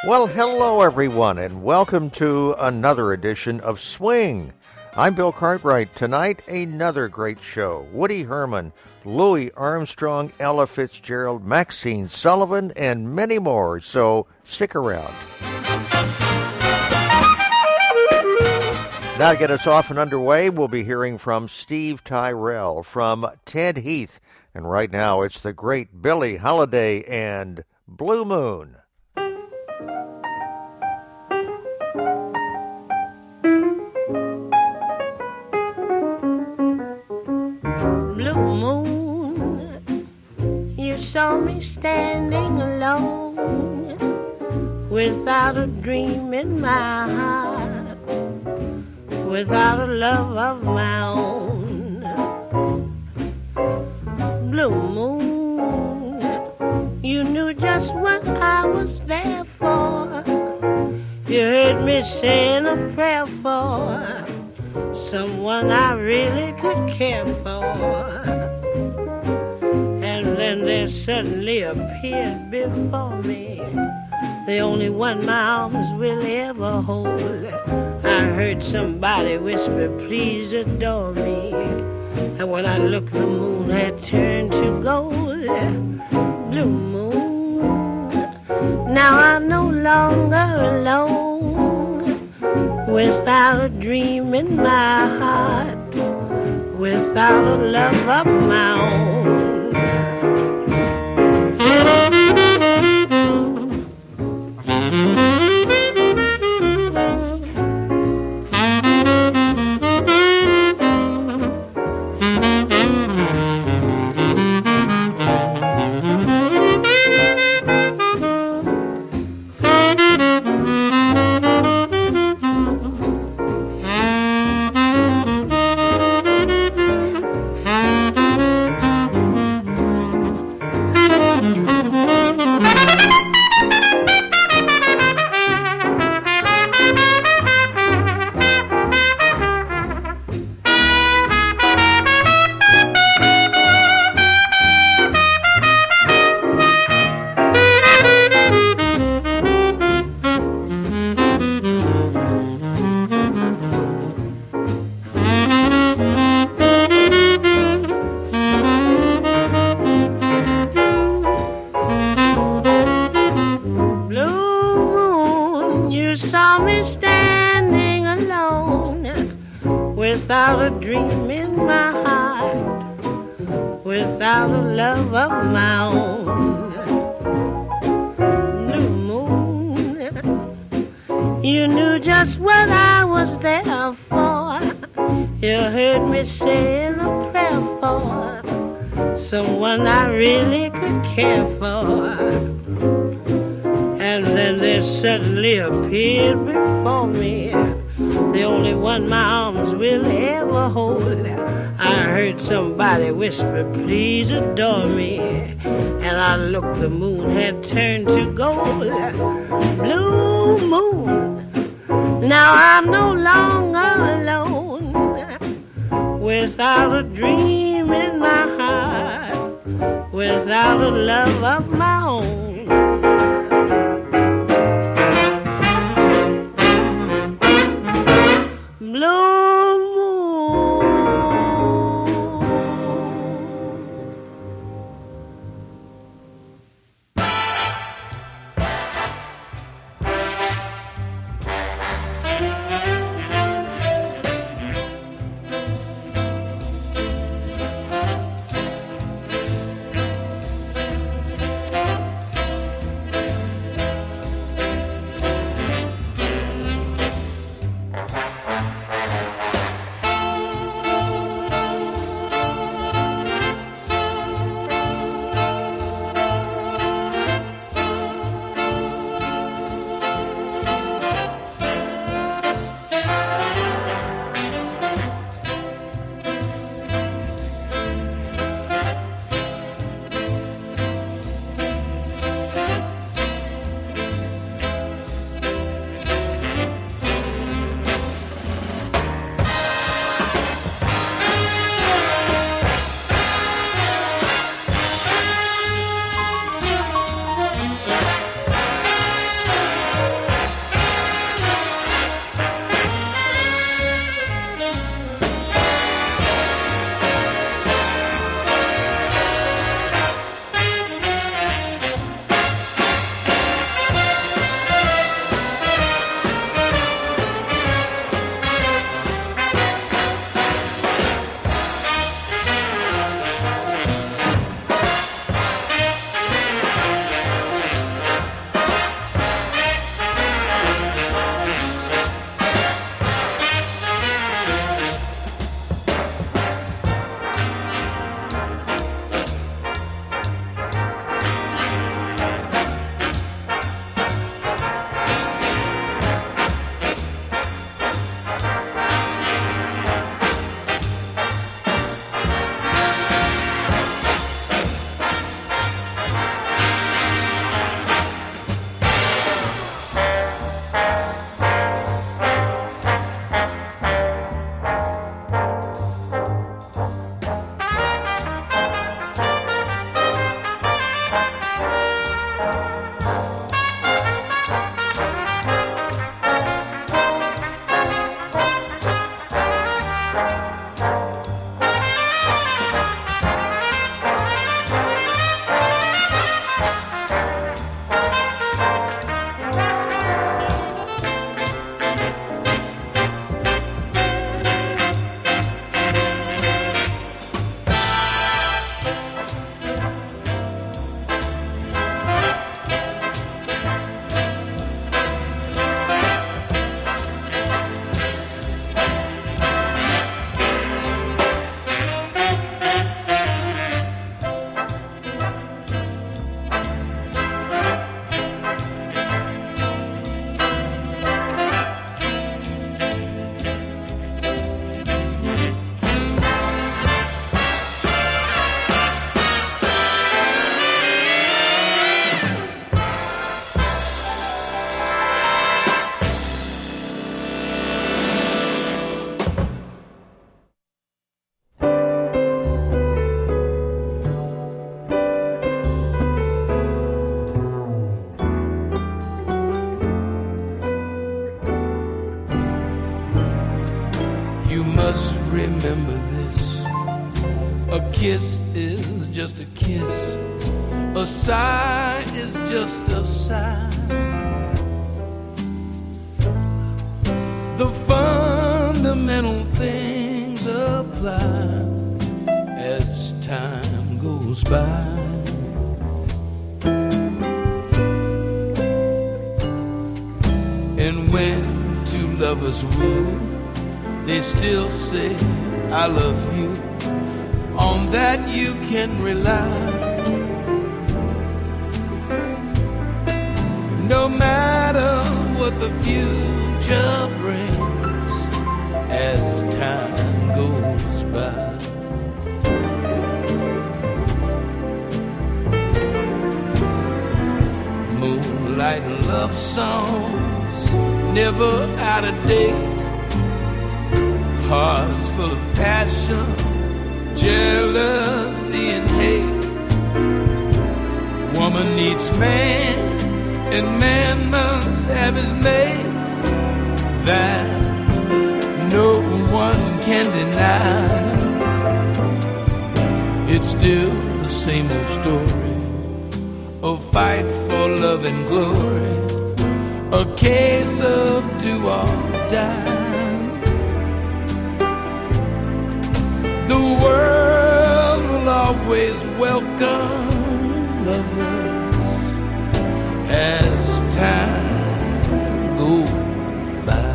Well, hello everyone, and welcome to another edition of Swing. I'm Bill Cartwright. Tonight, another great show. Woody Herman, Louis Armstrong, Ella Fitzgerald, Maxine Sullivan, and many more, so stick around. Now to get us off and underway, we'll be hearing from Steve Tyrell, from Ted Heath, and right now it's the great Billie Holiday and Blue Moon. Saw me standing alone without a dream in my heart, without a love of my own. Blue moon, you knew just what I was there for. You heard me saying a prayer for someone I really could care for. And then there suddenly appeared before me the only one my arms will ever hold. I heard somebody whisper, please adore me. And when I looked, the moon had turned to gold. Blue moon, now I'm no longer alone, without a dream in my heart, without a love of my own. Without a dream in my heart, without a love of my own. Blue moon, you knew just what I was there for. You heard me saying a prayer for someone I really could care for. And then there suddenly appeared before me the only one my arms will ever hold. I heard somebody whisper, please adore me. And I looked, the moon had turned to gold. Blue moon, now I'm no longer alone, without a dream in my heart, without a love of my own. kiss is just a kiss. A sigh is just a sigh. The fundamental things apply as time goes by. And when two lovers woo, they still say, I love you. On that you can rely. No matter what the future brings as time goes by. Moonlight and love songs, never out of date. Hearts full of passion, jealousy and hate. Woman needs man, and man must have his mate. That no one can deny. It's still the same old story, a fight for love and glory, a case of do or die. The world will always welcome lovers as time goes by.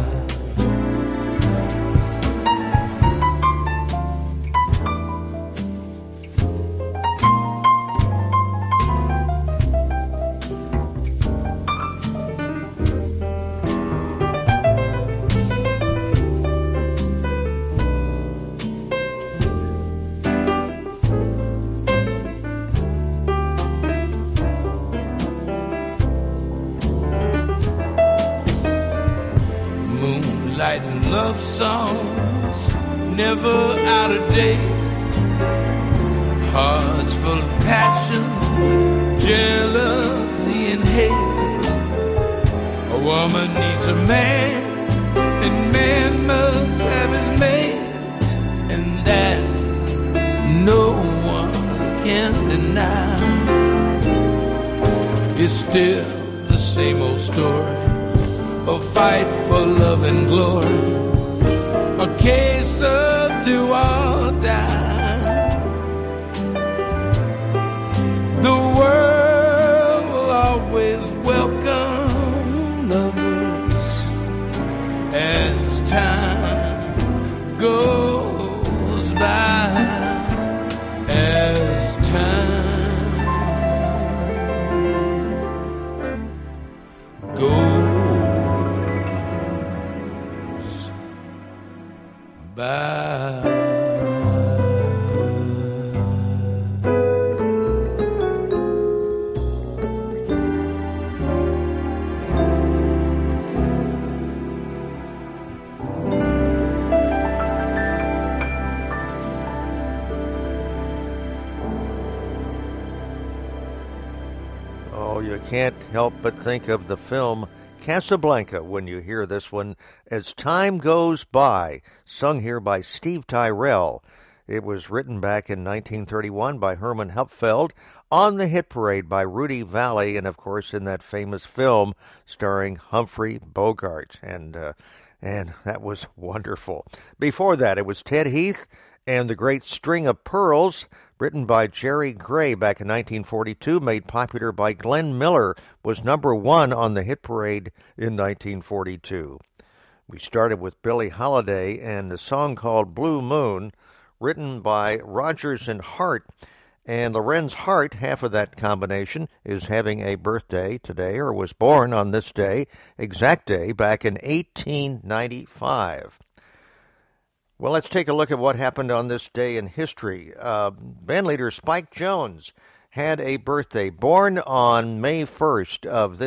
Love songs, never out of date. Hearts full of passion, jealousy and hate. A woman needs a man, and man must have his mate. And that no one can deny. It's still the same old story, a fight for love and glory, a case of do or die. The world will always welcome lovers as time goes by, as time goes by. Oh, you can't help but think of the film Casablanca when you hear this one, As Time Goes By, sung here by Steve Tyrell. It was written back in 1931 by Herman Hupfeld, on the hit parade by Rudy Vallee, and of course in that famous film starring Humphrey Bogart. And that was wonderful. Before that, it was Ted Heath and The Great String of Pearls, written by Jerry Gray back in 1942, made popular by Glenn Miller, was number one on the hit parade in 1942. We started with Billie Holiday and the song called Blue Moon, written by Rodgers and Hart. And Lorenz Hart, half of that combination, is having a birthday today, or was born on this day, exact day, back in 1895. Well, let's take a look at what happened on this day in history. Bandleader Spike Jones had a birthday, born on May 1st of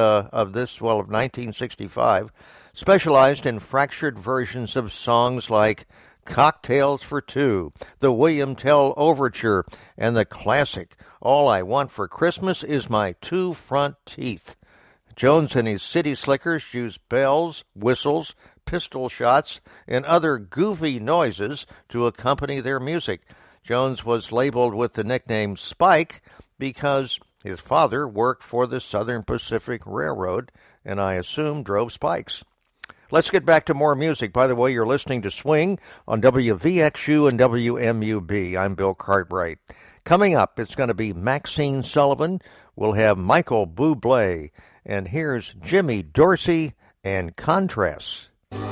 1965, specialized in fractured versions of songs like Cocktails for Two, the William Tell Overture, and the classic All I Want for Christmas Is My Two Front Teeth. Jones and his City Slickers used bells, whistles, pistol shots, and other goofy noises to accompany their music. Jones was labeled with the nickname Spike because his father worked for the Southern Pacific Railroad and I assume drove spikes. Let's get back to more music. By the way, you're listening to Swing on WVXU and WMUB. I'm Bill Cartwright. Coming up, it's going to be Maxine Sullivan. We'll have Michael Bublé. And here's Jimmy Dorsey and Contrasts.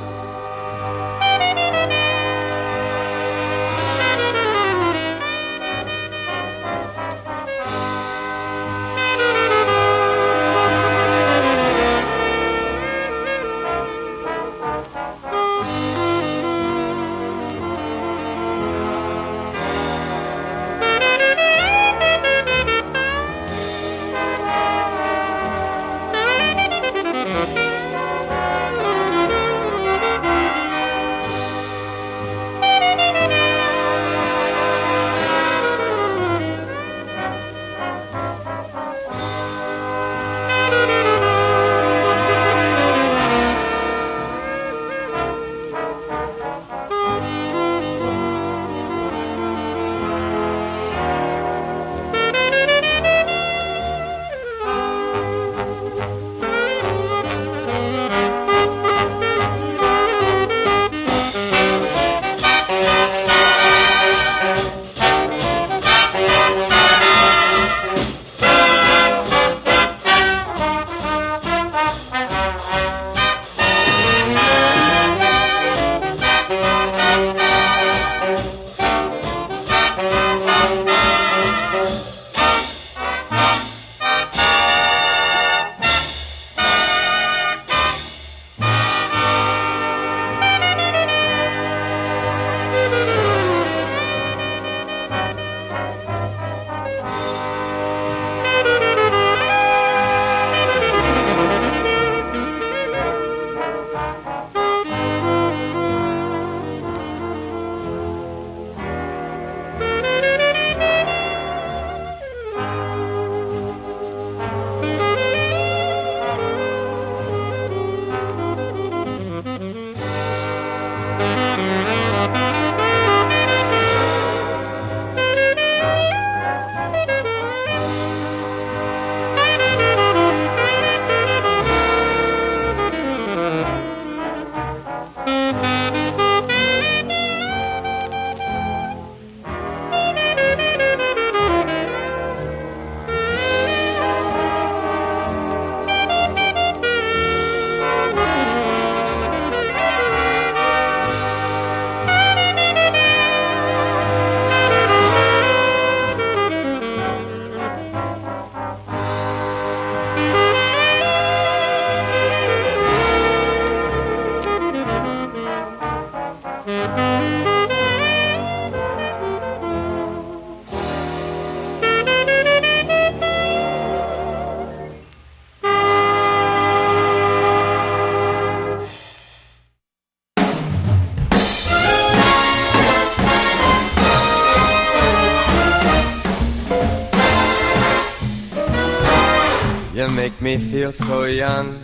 You make me feel so young.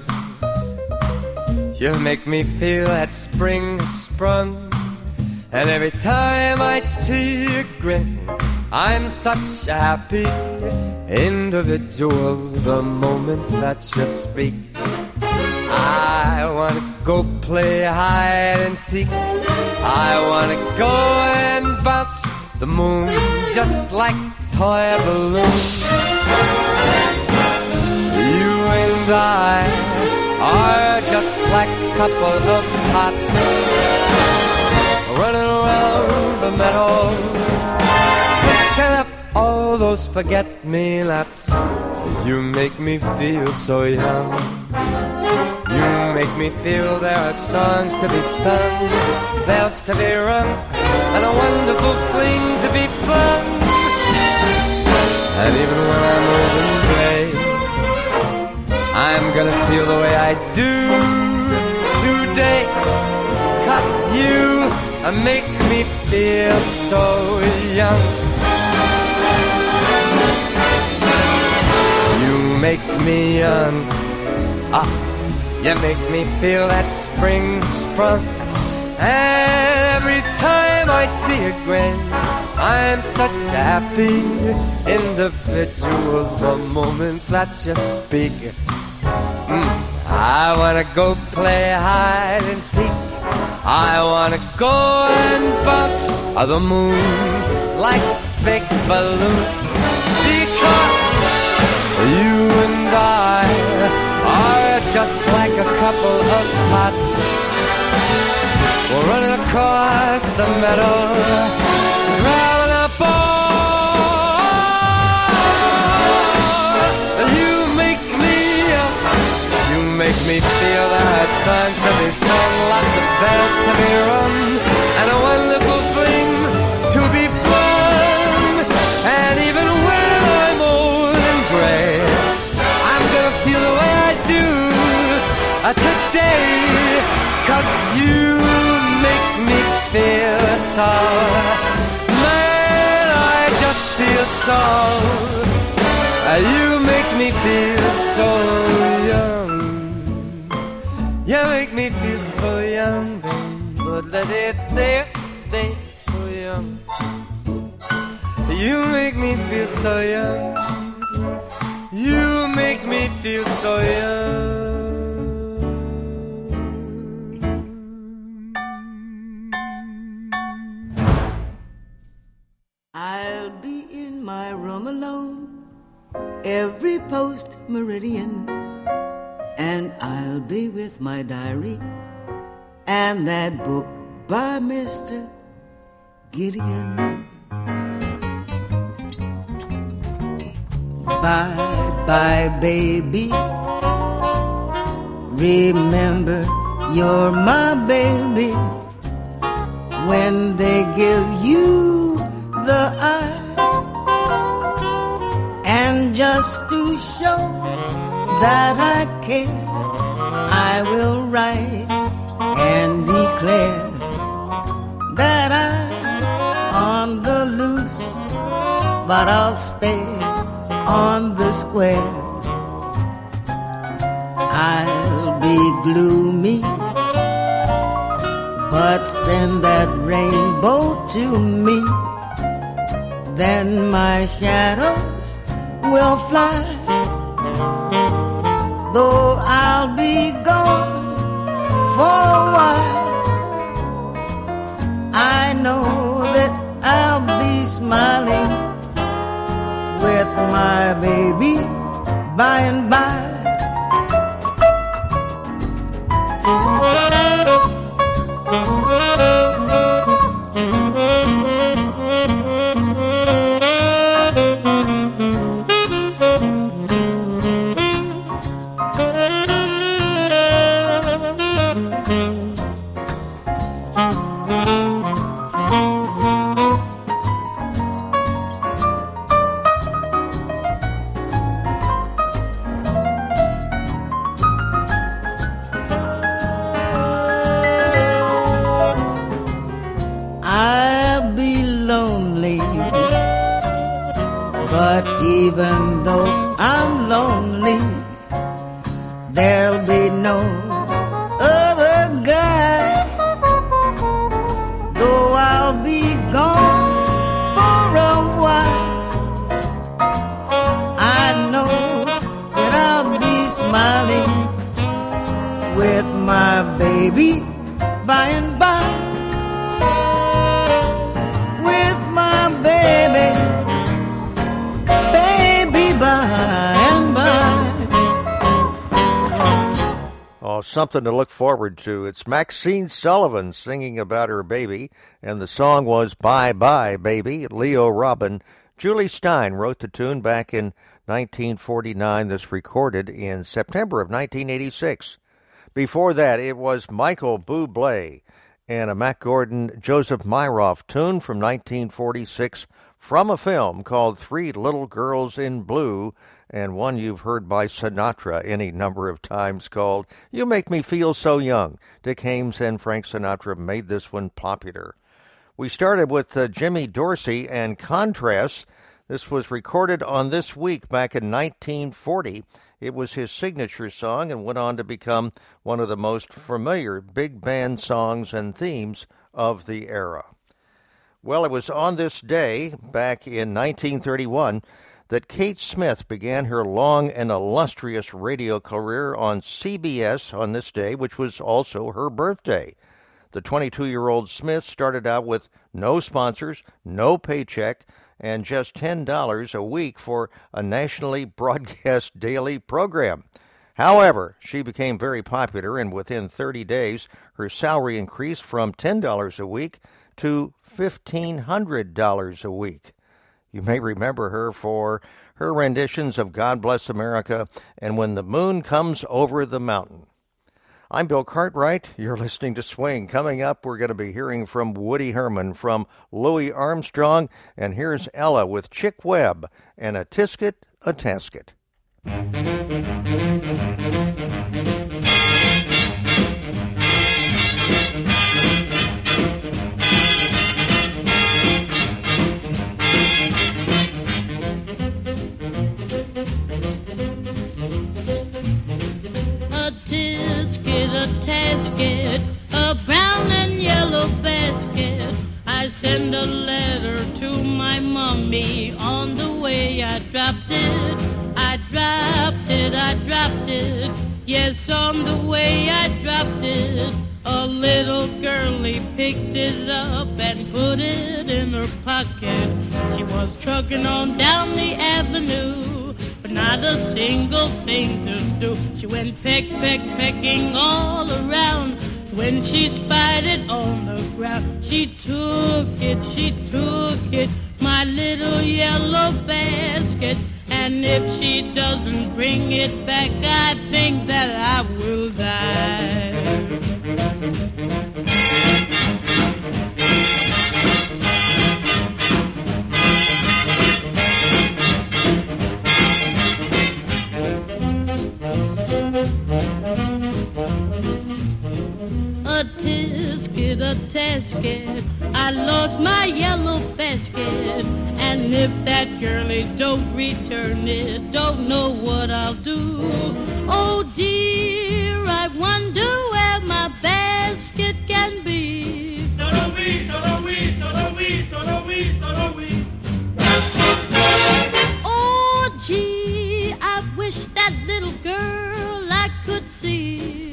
You make me feel that spring has sprung. And every time I see you grin, I'm such a happy individual. The moment that you speak, I wanna go play hide and seek. I wanna go and bounce the moon just like toy balloons. You and I are just like a couple of tots running around the meadow, picking up all those forget-me-nots. You make me feel so young. You make me feel there are songs to be sung, bells to be rung, and a wonderful fling to be flung. And even when I'm old and gray, I'm gonna feel the way I do today, 'cause you make me feel so young. You make me young. You make me feel that spring sprung. And every time time I see a grin, I'm such a happy individual the moment that you speak. I wanna go play hide and seek. I wanna go and bounce the moon like a big balloon. Because you and I are just like a couple of tots. We're running across the meadow, traveling a ball. You make me feel there are songs to be sung, lots of bells to be rung, and a wonderful thing to be fun. And even when I'm old and gray, I'm gonna feel the way I do today, 'cause you make me feel so, man, I just feel so, you make me feel so young. You make me feel so young, but they so young. You make me feel so young. You make me feel so young. I'll be in my room alone every post-meridian, and I'll be with my diary and that book by Mr. Gideon. Bye-bye, baby. Remember, you're my baby. When they give you the eye, and just to show that I care, I will write and declare that I'm on the loose, but I'll stay on the square. I'll be gloomy, but send that rainbow to me, then my shadows will fly. Though I'll be gone for a while, I know that I'll be smiling with my baby by and by. But even though I'm lonely, there'll be no other guy. Though I'll be gone for a while, I know that I'll be smiling with my baby by and by. With my baby by and by. Oh, something to look forward to. It's Maxine Sullivan singing about her baby, and the song was Bye Bye Baby. Leo Robin. Julie Stein wrote the tune back in 1949. This recorded in September of 1986. Before that, it was Michael Bublé and a Mack Gordon, Joseph Myroff tune from 1946, from a film called Three Little Girls in Blue, and one you've heard by Sinatra any number of times called You Make Me Feel So Young. Dick Haymes and Frank Sinatra made this one popular. We started with Jimmy Dorsey and Contrasts. This was recorded on This Week back in 1940. It was his signature song and went on to become one of the most familiar big band songs and themes of the era. Well, it was on this day, back in 1931, that Kate Smith began her long and illustrious radio career on CBS on this day, which was also her birthday. The 22-year-old Smith started out with no sponsors, no paycheck, and just $10 a week for a nationally broadcast daily program. However, she became very popular, and within 30 days, her salary increased from $10 a week to $1,500 a week. You may remember her for her renditions of God Bless America and When the Moon Comes Over the Mountain. I'm Bill Cartwright. You're listening to Swing. Coming up, we're going to be hearing from Woody Herman, from Louis Armstrong, and here's Ella with Chick Webb and A Tisket, a Tasket. A tasket, a brown and yellow basket. I send a letter to my mommy. On the way I dropped it, I dropped it, I dropped it. Yes, on the way I dropped it. A little girlie picked it up and put it in her pocket. She was trucking on down the avenue, but not a single thing to do. She went pecking all around. When she spied it on the ground, she took it, my little yellow basket. And if she doesn't bring it back, I think that I will die. A tisket, a tasket, I lost my yellow basket. And if that girlie don't return it, don't know what I'll do. Oh dear, I wonder where my basket can be. Oh gee, I wish that little girl I could see.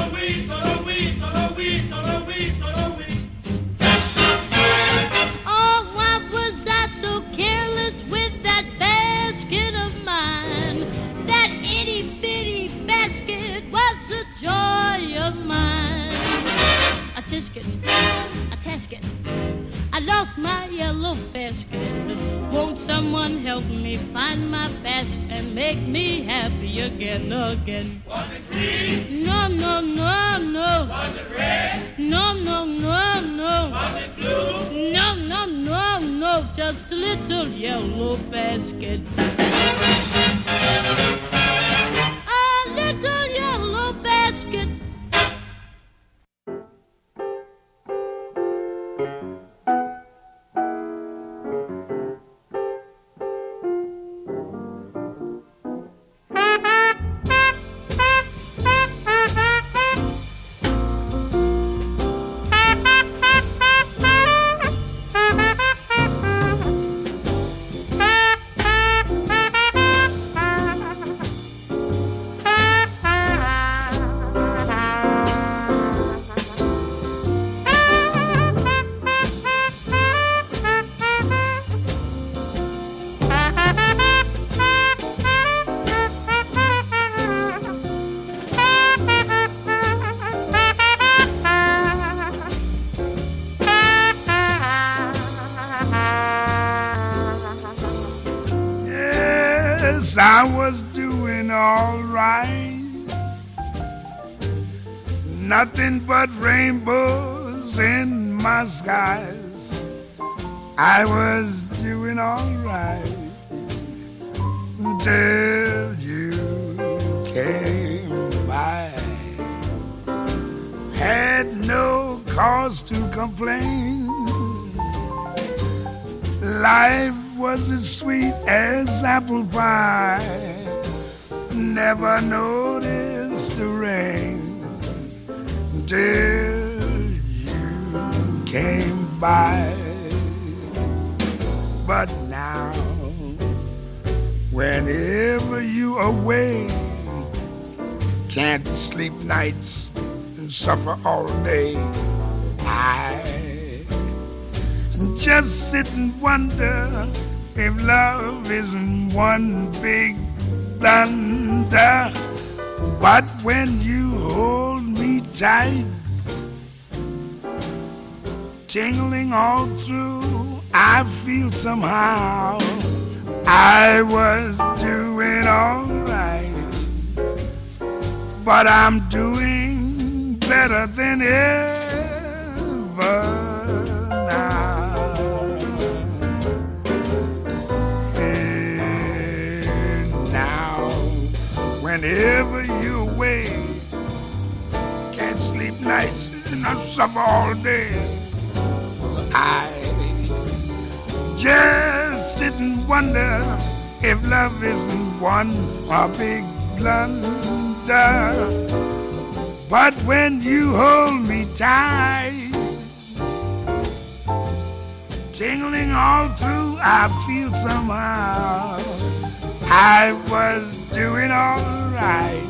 Oh, why was I so careless with that basket of mine? That itty-bitty basket was the joy of mine. A tisket, a tasket, I lost my yellow basket. Won't someone help me find my basket and make me happy again? Was it green? No. Was it red? No. Was it blue? No, just a little yellow basket. A little yellow basket. I was doing all right. Nothing but rainbows in my skies. I was doing all right until you came by. Had no cause to complain. Life was as sweet as apple pie. Never noticed the rain until you came by. But now, whenever you away, can't sleep nights and suffer all day. I just sit and wonder if love isn't one big blunder. But when you hold me tight, tingling all through, I feel somehow I was doing all right. But I'm doing better than ever now. And now, whenever you're away, can't sleep nights and I suffer all day. I just sit and wonder if love isn't one a big blunder. But when you hold me tight, tingling all through, I feel somehow I was doing all right.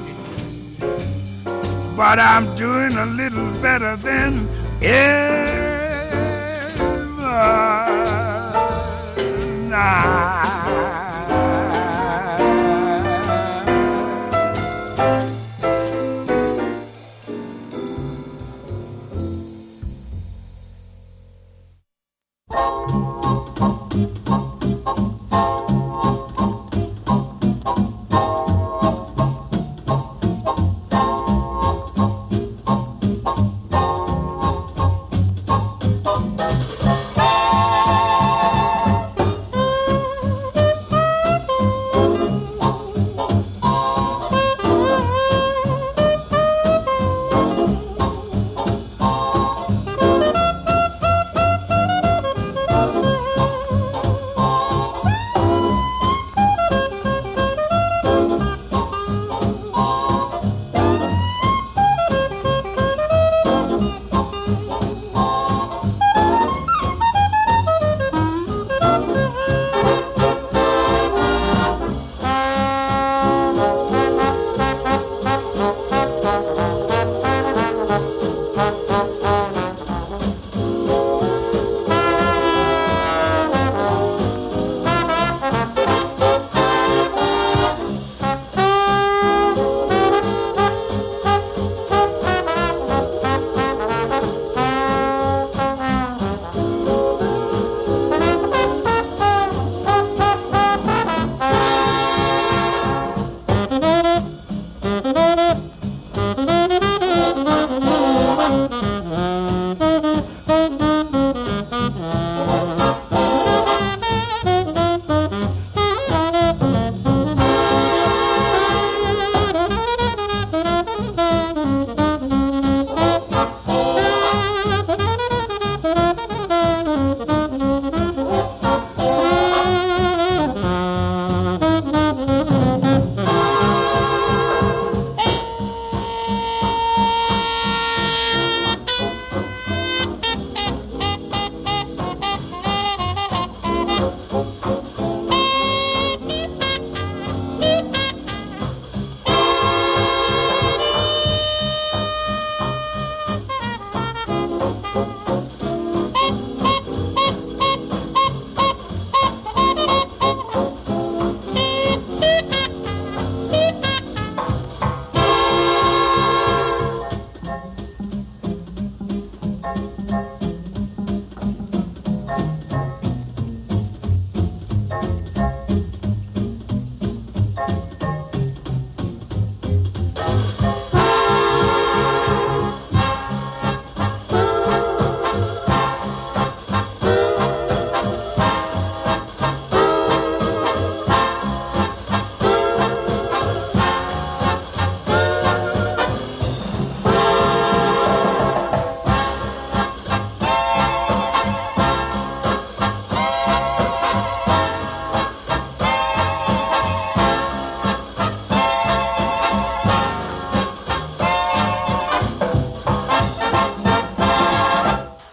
But I'm doing a little better than ever now.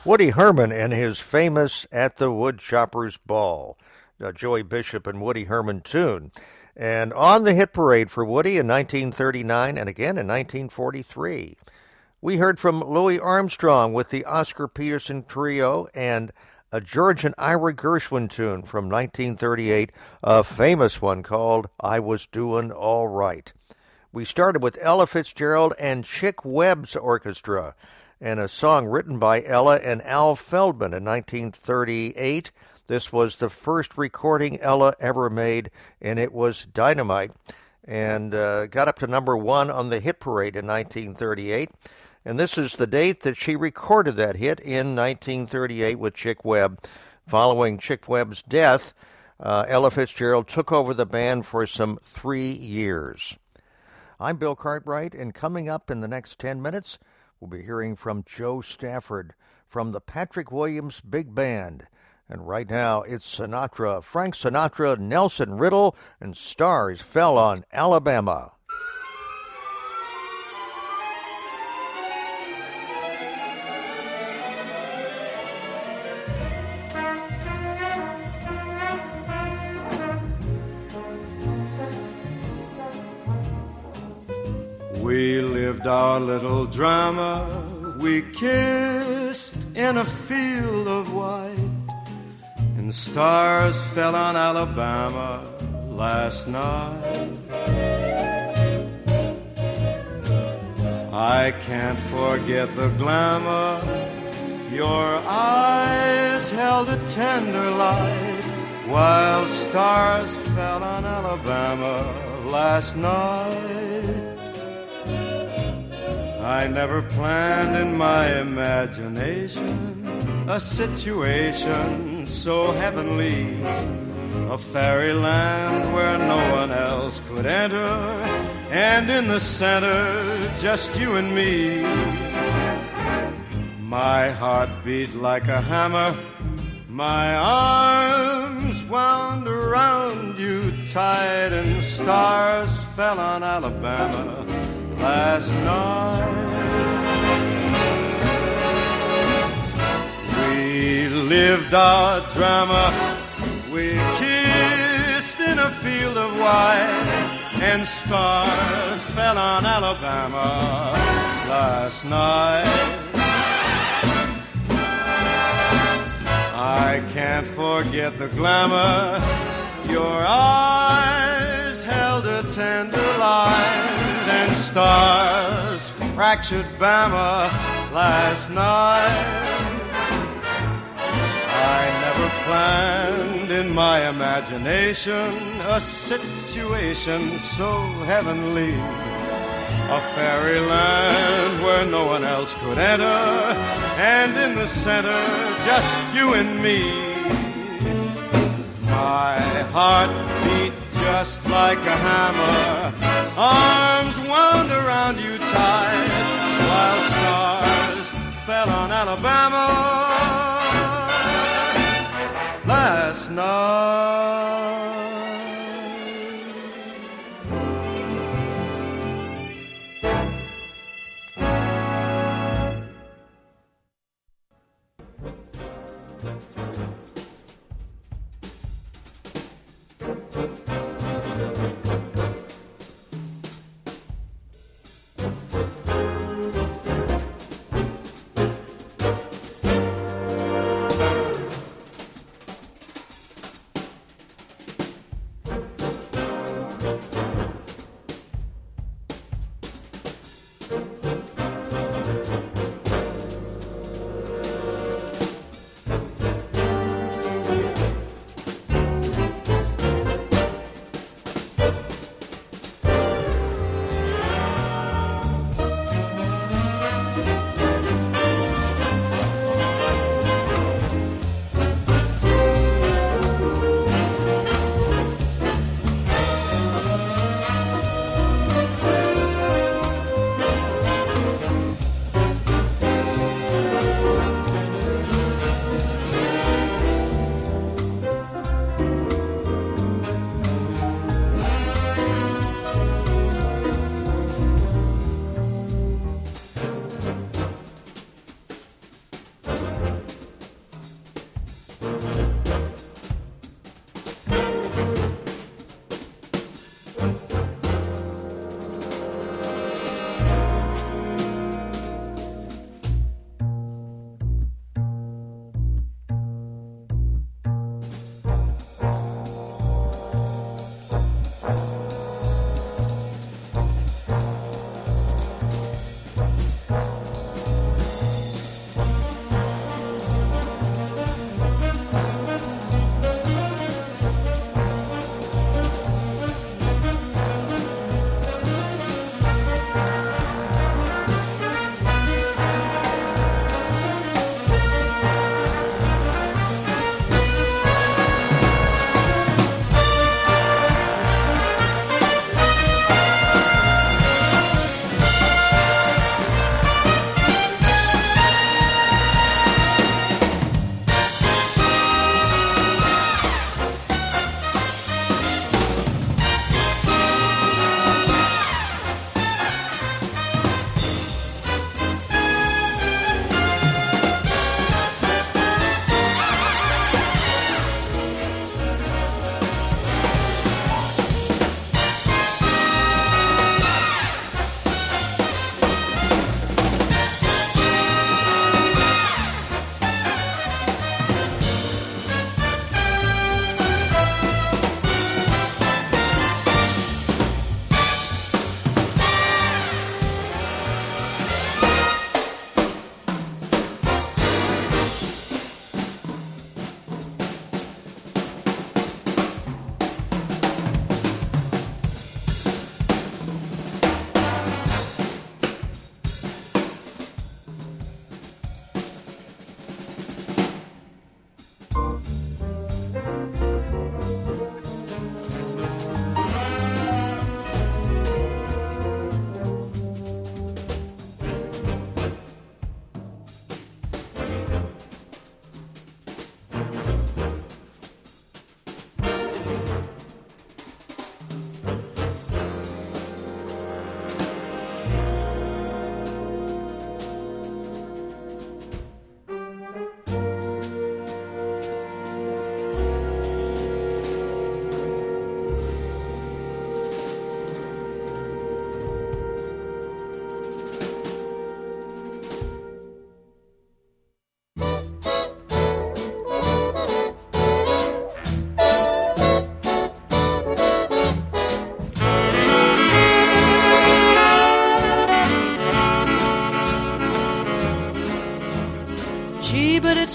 Woody Herman and his famous At the Woodchopper's Ball, Joey Bishop and Woody Herman tune. And on the hit parade for Woody in 1939 and again in 1943. We heard from Louis Armstrong with the Oscar Peterson Trio and a George and Ira Gershwin tune from 1938, a famous one called I Was Doin' All Right. We started with Ella Fitzgerald and Chick Webb's Orchestra and a song written by Ella and Al Feldman in 1938. This was the first recording Ella ever made, and it was dynamite and got up to number one on the hit parade in 1938. And this is the date that she recorded that hit in 1938 with Chick Webb. Following Chick Webb's death, Ella Fitzgerald took over the band for some 3 years. I'm Bill Cartwright, and coming up in the next 10 minutes, we'll be hearing from Joe Stafford from the Patrick Williams Big Band. And right now, it's Sinatra, Frank Sinatra, Nelson Riddle, and Stars Fell on Alabama. We lived our little drama, we kissed in a field of white, and stars fell on Alabama last night. I can't forget the glamour, your eyes held a tender light, while stars fell on Alabama last night. I never planned in my imagination a situation so heavenly, a fairyland where no one else could enter, and in the center, just you and me. My heart beat like a hammer, my arms wound around you tight, and stars fell on Alabama last night. We lived our drama, we kissed in a field of white, and stars fell on Alabama last night. I can't forget the glamour, your eyes held a tender light, and stars fractured Bama last night. I never planned in my imagination a situation so heavenly, a fairyland where no one else could enter, and in the center, just you and me. My heart beat just like a hammer, arms wound around you tight, while stars fell on Alabama last night.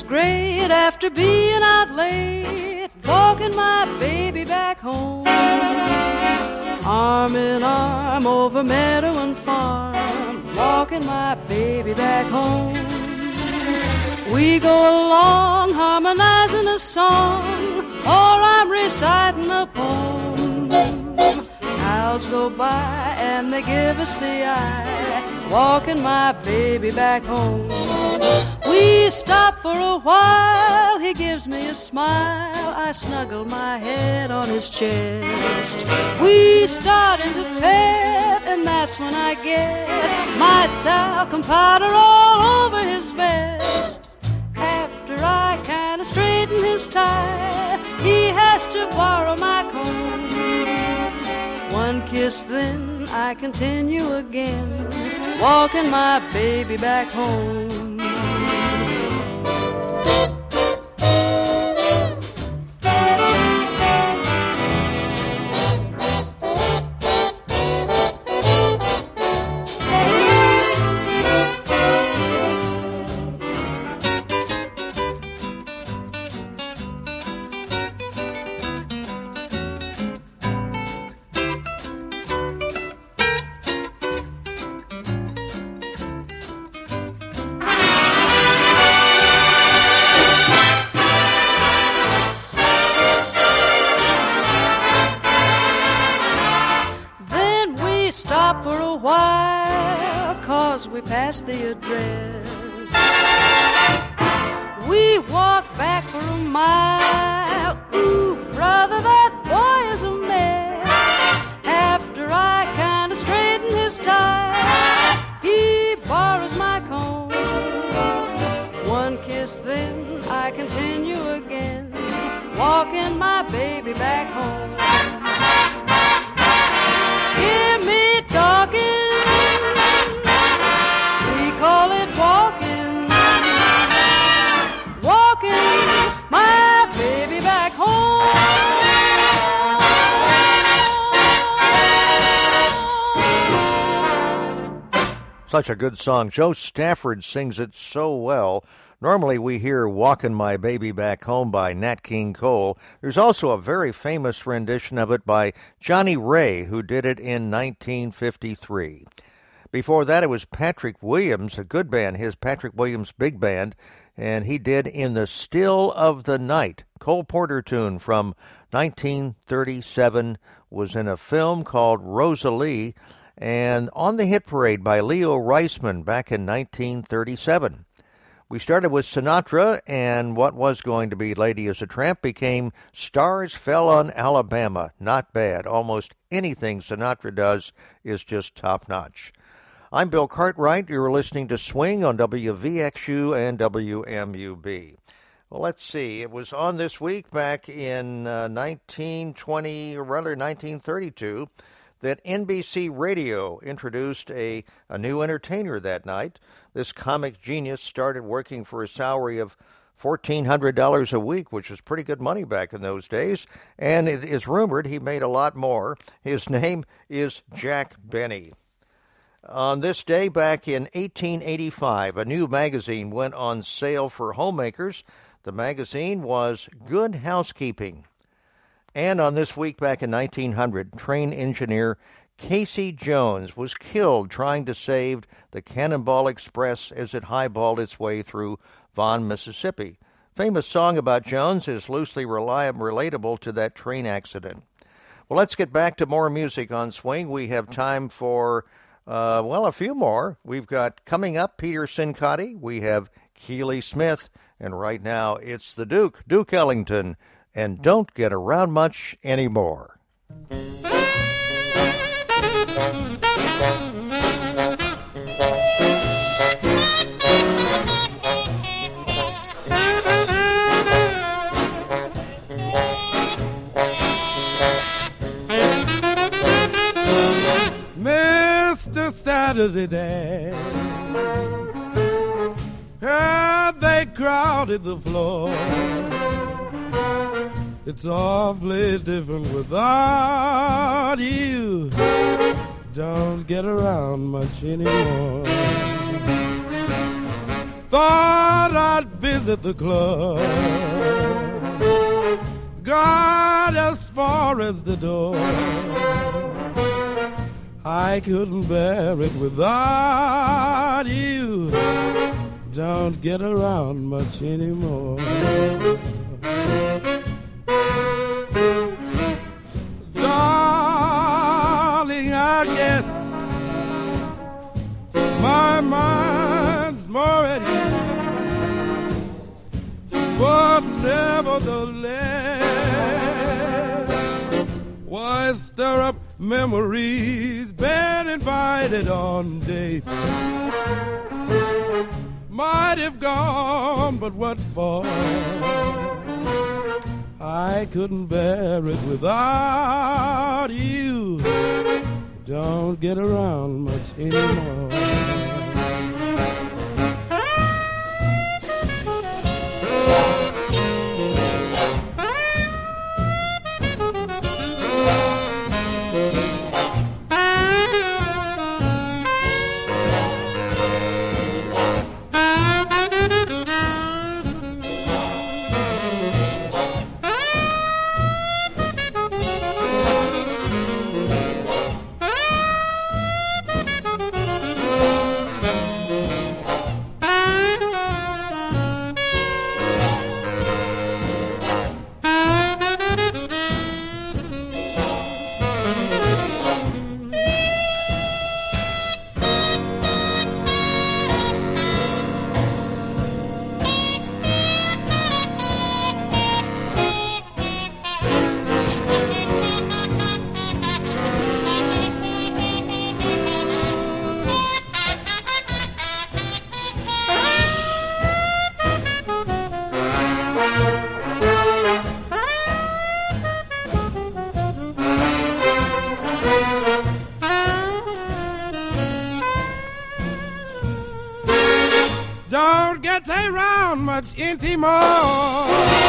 great after being out late, walking my baby back home. Arm in arm over meadow and farm, walking my baby back home. We go along harmonizing a song, or I'm reciting a poem. Cows go by and they give us the eye, walking my baby back home. We stop for a while, he gives me a smile, I snuggle my head on his chest. We start into pet, and that's when I get my talcum powder all over his vest. After I kinda straighten his tie, he has to borrow my comb. One kiss, then I continue again, walking my baby back home. For a while, 'cause we passed the address. We walked back for a mile. Ooh, brother, that boy is a mess. After I kinda straighten his tie, he borrows my comb. One kiss, then I continue again, walking my baby back home. Hear me talking, we call it walking, walking my baby back home. Such a good song. Joe Stafford sings it so well. Normally we hear Walkin' My Baby Back Home by Nat King Cole. There's also a very famous rendition of it by Johnny Ray, who did it in 1953. Before that, it was Patrick Williams, a good band, his Patrick Williams Big Band, and he did In the Still of the Night. Cole Porter tune from 1937, was in a film called Rosalie, and On the Hit Parade by Leo Reisman back in 1937. We started with Sinatra, and what was going to be Lady as a Tramp became Stars Fell on Alabama. Not bad. Almost anything Sinatra does is just top-notch. I'm Bill Cartwright. You're listening to Swing on WVXU and WMUB. Well, let's see. It was on this week back in 1932, that NBC Radio introduced a new entertainer that night. This comic genius started working for a salary of $1,400 a week, which was pretty good money back in those days, and it is rumored he made a lot more. His name is Jack Benny. On this day back in 1885, a new magazine went on sale for homemakers. The magazine was Good Housekeeping. And on this week back in 1900, train engineer Casey Jones was killed trying to save the Cannonball Express as it highballed its way through Vaughan, Mississippi. Famous song about Jones is loosely relatable to that train accident. Well, let's get back to more music on Swing. We have time for, a few more. We've got coming up Peter Sincotti. We have Keely Smith. And right now it's the Duke Ellington, and Don't Get Around Much Anymore. Mr. Saturday Dance, they crowded the floor. It's awfully different without you. Don't get around much anymore. thought I'd visit the club, got as far as the door. I couldn't bear it without you. Don't get around much anymore. Darling, I guess my mind's more at ease, but nevertheless, why stir up memories? Been invited on dates, might have gone, but what for? I couldn't bear it without you. Don't get around much anymore. Don't get around much anymore.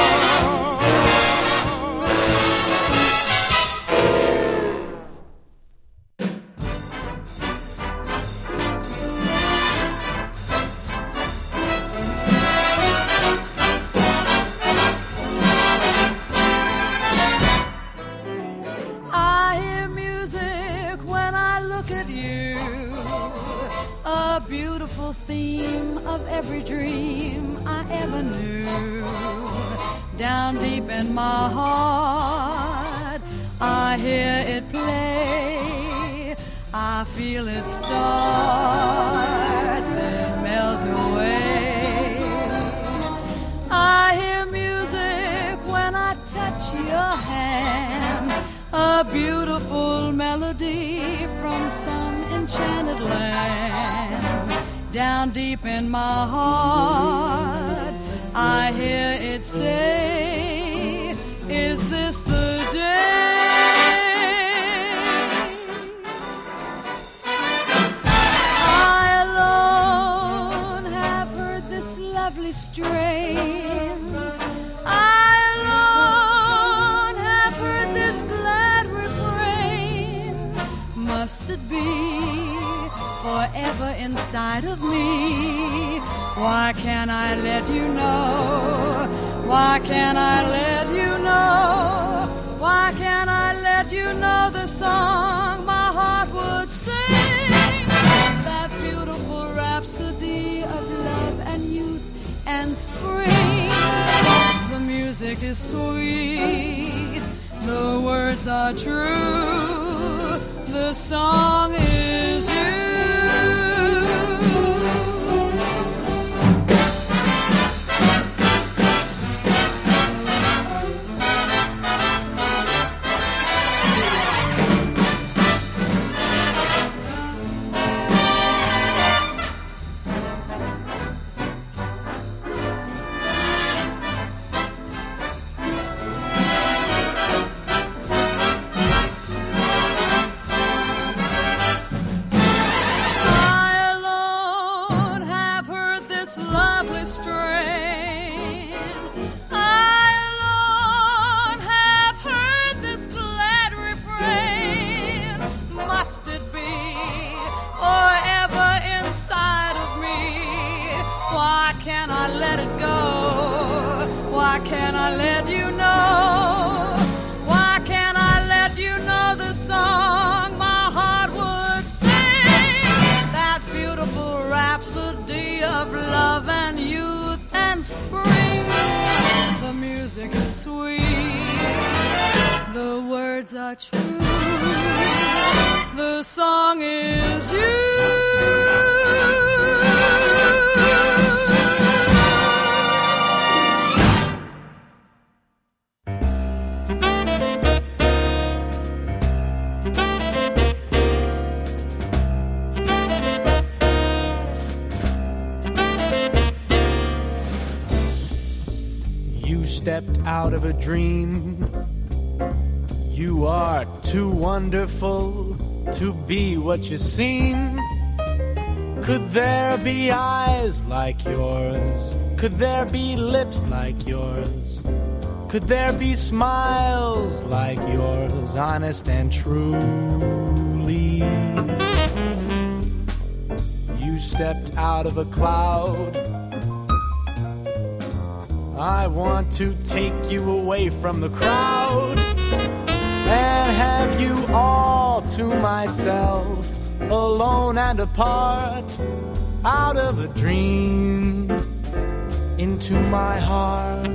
I hear music when I look at you, a beautiful theme of every dream I ever knew. Down deep in my heart, I hear it play. I feel it start, then melt away. I hear music when I touch your hand, a beautiful melody from some enchanted land. Down deep in my heart, I hear it say, is this the day? I alone have heard this lovely strain. I alone have heard this glad refrain. Must it be forever inside of me? Why can't I let you know? Why can't I let you know? Why can't I let you know the song my heart would sing? That beautiful rhapsody of love and youth and spring. The music is sweet, the words are true, the song is you. spring. The music is sweet, the words are true, the song is you. Stepped out of a dream. You are too wonderful to be what you seem. Could there be eyes like yours? Could there be lips like yours? Could there be smiles like yours, honest and truly? You stepped out of a cloud. I want to take you away from the crowd and have you all to myself, alone and apart, out of a dream into my heart.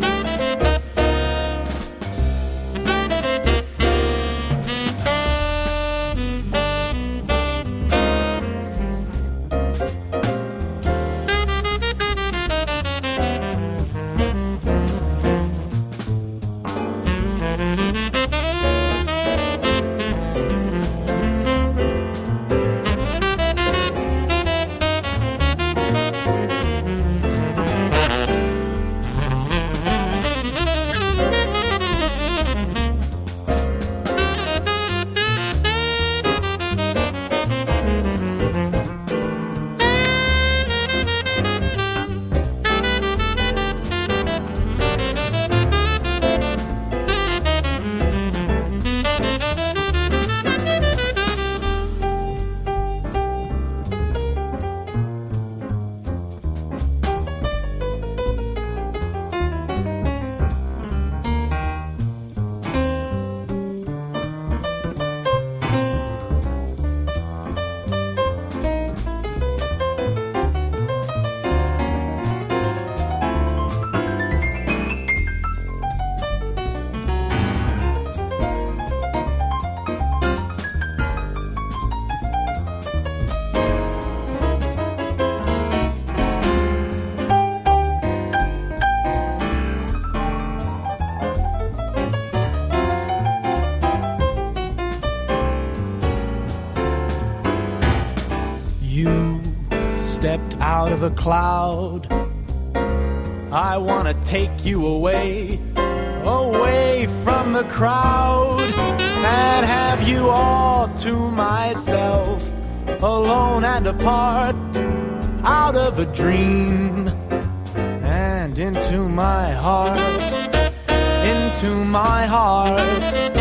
Out of a cloud, I want to take you away, away from the crowd, and have you all to myself, alone and apart, out of a dream, and into my heart, into my heart.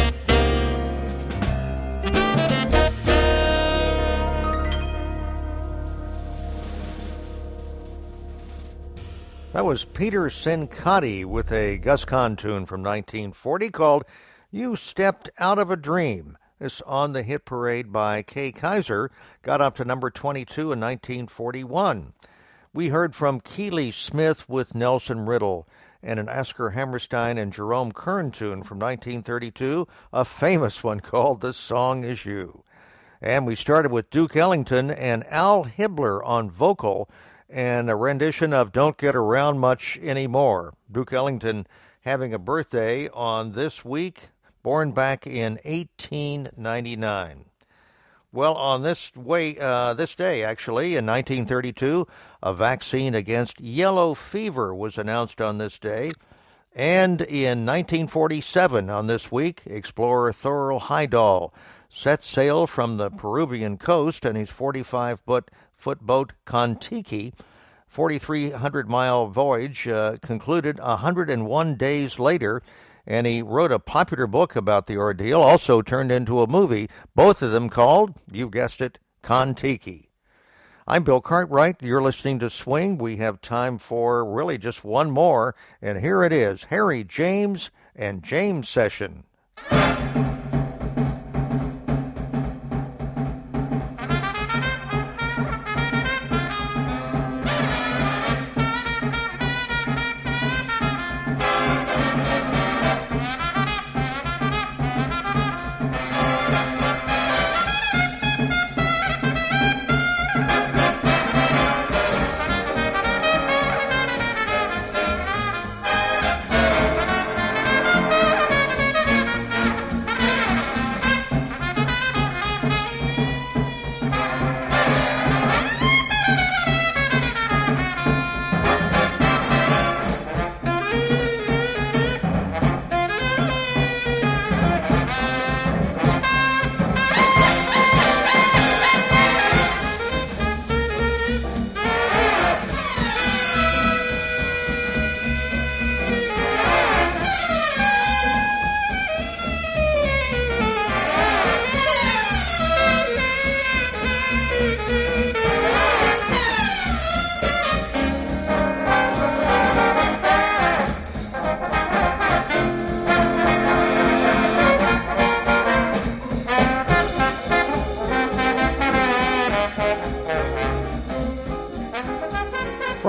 That was Peter Sincotti with a Gus Kahn tune from 1940 called You Stepped Out of a Dream. This on the hit parade by Kay Kyser got up to number 22 in 1941. We heard from Keely Smith with Nelson Riddle and an Oscar Hammerstein and Jerome Kern tune from 1932, a famous one called The Song Is You. And we started with Duke Ellington and Al Hibbler on vocal and a rendition of Don't Get Around Much Anymore. Duke Ellington having a birthday on this week, born back in 1899. Well, on this day, actually, in 1932, a vaccine against yellow fever was announced on this day. And in 1947, on this week, explorer Thoril Heidal set sail from the Peruvian coast and his 45-foot boat Kon-Tiki. 4,300-mile voyage concluded 101 days later, and he wrote a popular book about the ordeal, also turned into a movie, both of them called, you guessed it, Kon-Tiki. I'm Bill Cartwright. You're listening to Swing. We have time for really just one more, and here it is, Harry James and James Session.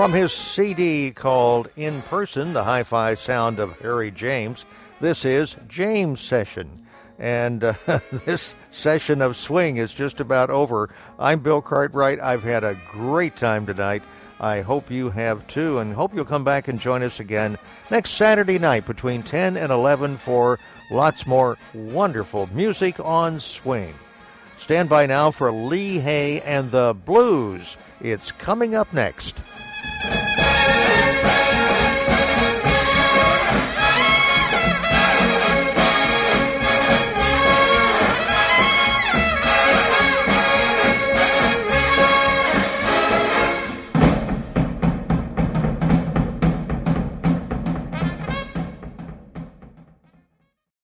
From his CD called In Person, the Hi-Fi Sound of Harry James, this is James Session. And this session of swing is just about over. I'm Bill Cartwright. I've had a great time tonight. I hope you have too, and hope you'll come back and join us again next Saturday night between 10 and 11 for lots more wonderful music on swing. Stand by now for Lee Hay and the Blues. It's coming up next.